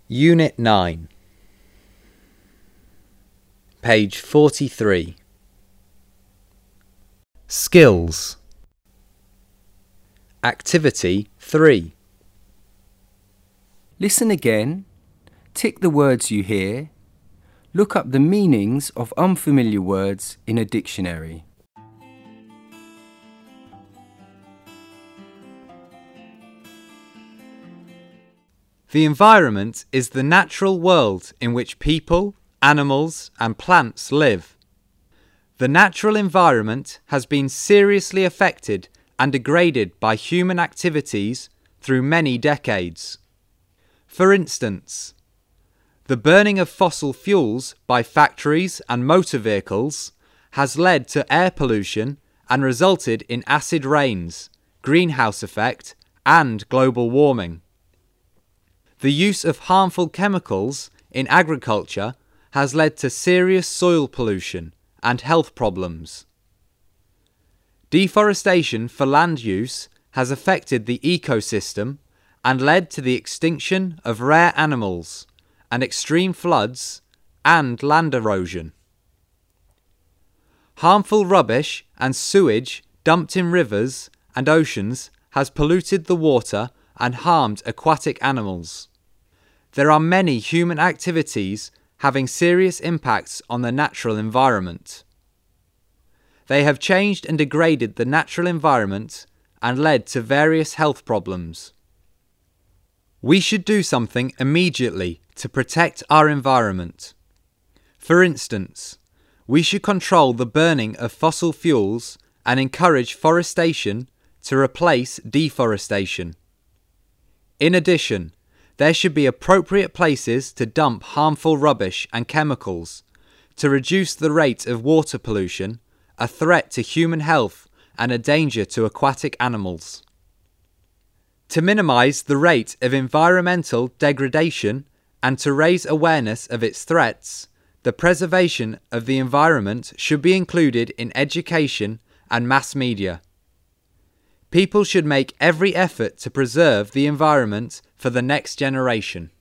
Unit 9, page 43. Skills. Activity 3. Listen again, tick the words you hear, look up the meanings of unfamiliar words in a dictionary. The environment is the natural world in which people, animals, and plants live. The natural environment has been seriously affected and degraded by human activities through many decades. For instance, the burning of fossil fuels by factories and motor vehicles has led to air pollution and resulted in acid rains, greenhouse effect, and global warming. The use of harmful chemicals in agriculture has led to serious soil pollution and health problems. Deforestation for land use has affected the ecosystem and led to the extinction of rare animals and extreme floods and land erosion. Harmful rubbish and sewage dumped in rivers and oceans has polluted the water and harmed aquatic animals. There are many human activities having serious impacts on the natural environment. They have changed and degraded the natural environment and led to various health problems. We should do something immediately to protect our environment. For instance, we should control the burning of fossil fuels and encourage forestation to replace deforestation. In addition, there should be appropriate places to dump harmful rubbish and chemicals to reduce the rate of water pollution, a threat to human health and a danger to aquatic animals. To minimize the rate of environmental degradation and to raise awareness of its threats, the preservation of the environment should be included in education and mass media. People should make every effort to preserve the environment for the next generation.